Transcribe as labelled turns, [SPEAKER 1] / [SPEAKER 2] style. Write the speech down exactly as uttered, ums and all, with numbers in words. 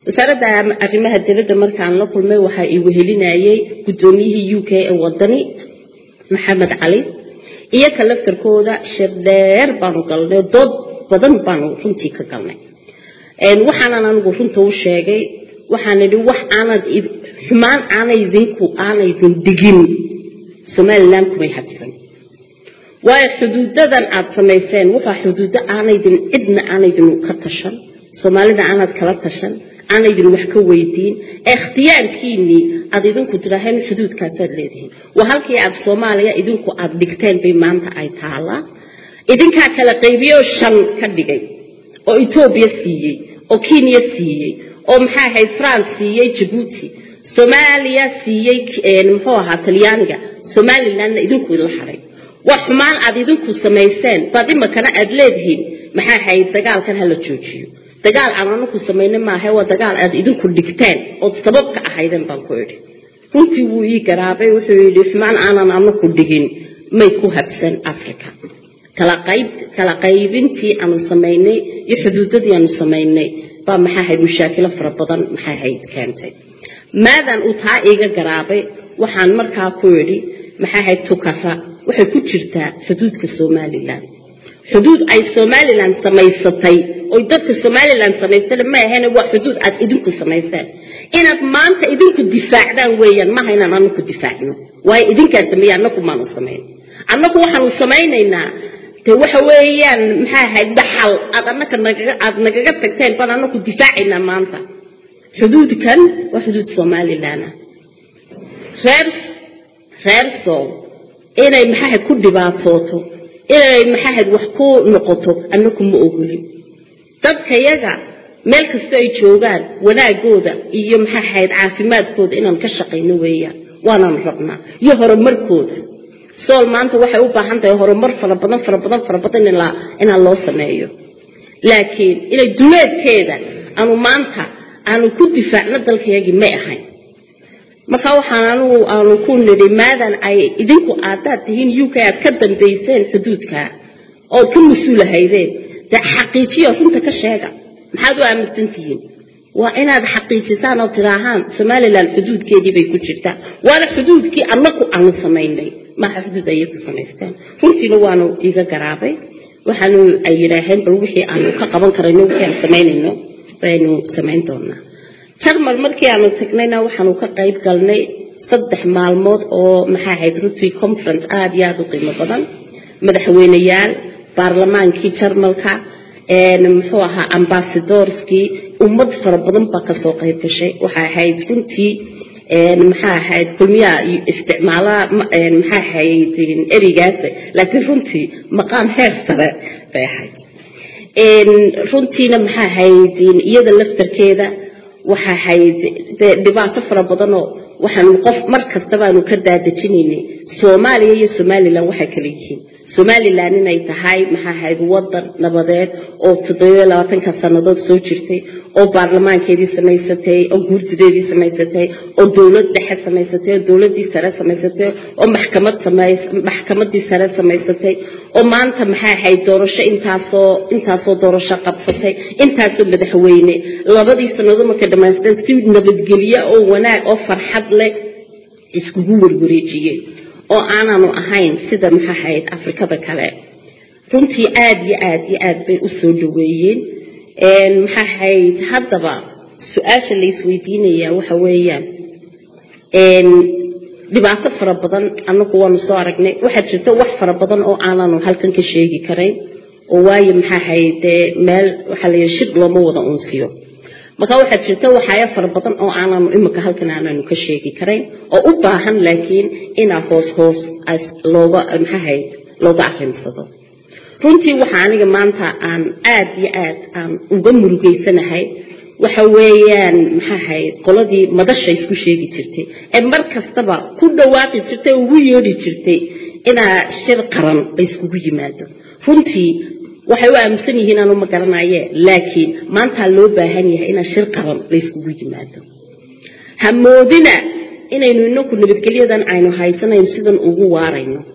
[SPEAKER 1] wasaaradda arrimaha dibadda markaan la kulmay waxa ay wehelinayay gudoomiyihii U K ee wadani Maxamed Cali iyo ka laftarkooda shirdeer baan galnay dood badan baan runtii ka galnay een waxaan anagu runta u sheegay waxaan idhi wax aanad xumaan aanay idinku aanay idin digin Somaliland kuma habsan way xuduudadan aad sameyseen waxa xuduuda aanay idin cidna aanay idin ka tashan Soomaalida aanad kala tashan aanay idin wax ka weydiin ikhtiyaarkiini aad idinku tiraaheen xuduudkaas aad leedihiin waa halkii aad Soomaaliya idinku aad dhigteen bay maanta ay taala idinka kala qaybiyo shan ka dhigay oo Ethiopia siiyay oo Kenya siiyay oo maxaa hay France siiyay Djibouti Soomaaliya siiyay een muxuu ahaa Talyaaniga Somaliland idinku la xaray wax xumaan aad idinku sameyseen baad imakana aad leedihiin maxaa hay dagaalkan hala joojiyo dagaal aan ku sameeyay ma aha waa dagaal aad idinku dhigteen oo sabab ka ahaydeen baan ku yiri runtii wuu ii garaabay wuxuu yiri xumaan aanan aan ku dhigin may ku habsan Afrika kala qayb kala qaybintii aanu sameeynay iyo xuduudadii aanu sameeynay baa maxaa hay mushakil fara badan maxaa hay keentay maadan u taa iiga garaabay waxaan markaa ku yiri maxaa hay tukara waxay ku jirtaa xuduudka Somaliland xuduud ay Somaliland sameysatay oo dadka Somaliland sameysay ma ahayn waa xuduud aad idinku sameysay inaad maanta idinku difaacdaan weeyaan ma hayna aan ku difaacno way idinka sameeyaan ku maanu sameeyay annagu waxaanu sameynaynaa te waxa weeyaan maxaa hay dhaxal aad annaka naga aad naga tagteen baan annagu difaacina maanta xuduudkan waa xuduud Somaliland reer reer soo inay maxaa ku dhibaatooto inay maxaa wax ku noqoto annagu ma ogolin dadka yaga meel kasta ay joogaan wanaagooda iyo maxaa hayd caafimaadkooda inaan ka shaqeyno weeyaan waanaan rabnaa iyo horumarkooda sool maanta waxay u baahan tahay horumar fara badan fara badan fara badan in la in loo sameeyo laakiin inay duleedkeeda aanu maanta aanu ku difaacno dalkayagi ma ahayn marka waxaan aanu aanu ku niri maadan ay idinku aadaad tihiin U K aad ka dambeyseen xuduudka oo ka masuulahaydeen ta xaqiijiyo runta ka sheega maxaad u aaminsantihiin waa inaad xaqiijisaan oo tiraahaan Somaliland xuduudkeedii bay ku jirtaa wala xuduudkii annagu aanu sameeynay ma xuduud ay ku sameystaan runtiina waanu iga garaabay waxaanu ay yiraahdeen bal wixii aanu ka qaban karayno wixii aan sameeynayno baynu sameyn doonaa jarmal markii aanu tagnayna waxaanu ka qayb galnay saddex maalmood oo maxaa ahayd runtii conference aad iyo aad u qiimo badan madaxweynayaal baarlamaankii jarmalka een muxuu ahaa ambassadorski ummad fara badan ba ka soo qayb gashay waxa ahayd runtii een maxaa ahayd kulmiya isticmaala een maxaa ahayd erigaas laakiin runtii maqaan heer sare bay ahayd een runtiina maxaa ahayd iyada laftarkeeda waxa ahayd dhibaato fara badan oo waxaan qof mar kasta baanu ka daadajinaynay Soomaaliya iyo Somaliland waxa kala yihiin Somaliland inay tahay maxaa ahayd wadan nabadeed oo toddoba iyo labaatan ka sanadood soo jirtay oo baarlamaankeedii sameysatay oo guurtideedii sameysatay oo dawlad dhexe sameysatay oo dawladii sare sameysatay oo maxkamad sameysay maxkamadii sare sameysatay oo maanta maxaa ahayd doorasho intaasoo intaasoo doorasho qabsatay intaasoo madaxweyne labadii sanadood markay dhamaysteen si nabadgelyo oo wanaag oo farxad leh iskugu warwareejiyay oo aanaanu ahayn sida maxaa ahayd Afrikada kale runtii aad iyo aad iyo aad bay u soo dhaweeyeen een maxaa ahayd haddaba su'aasha la isweydiinaya waxa weeyaan een dhibaato fara badan annagu waanu soo aragnay waxa jirta wax fara badan oo aanaanu halkan ka sheegi kareyn oo waayo maxaa ahayd meel waxa la yiraahdo shid looma wada unsiyo marka waxa jirta waxyaabo fara badan oo aanaanu imika halkan aanaanu ka sheegi kareyn oo u baahan laakiin ina hoos hoos as looga maxaa ahayd looga aqoonsado runtii waxa aniga maanta aan aad iyo aad aan uga murugeysanahay waxa weeyaan maxaa ahayd qoladii madasha isku sheegi jirtay ee mar kastaba ku dhawaaqi jirtay ugu yeeri jirtay ina shir qaran ay isku yimaado runtii waxay u aaminsan yihiin aanu ma garanaye laakiin maanta loo baahan yahay ina shir qaran la isku yimaado hamoodina inaynu inagu nabadgelyadan aynu haysanayno sidan ugu waarayno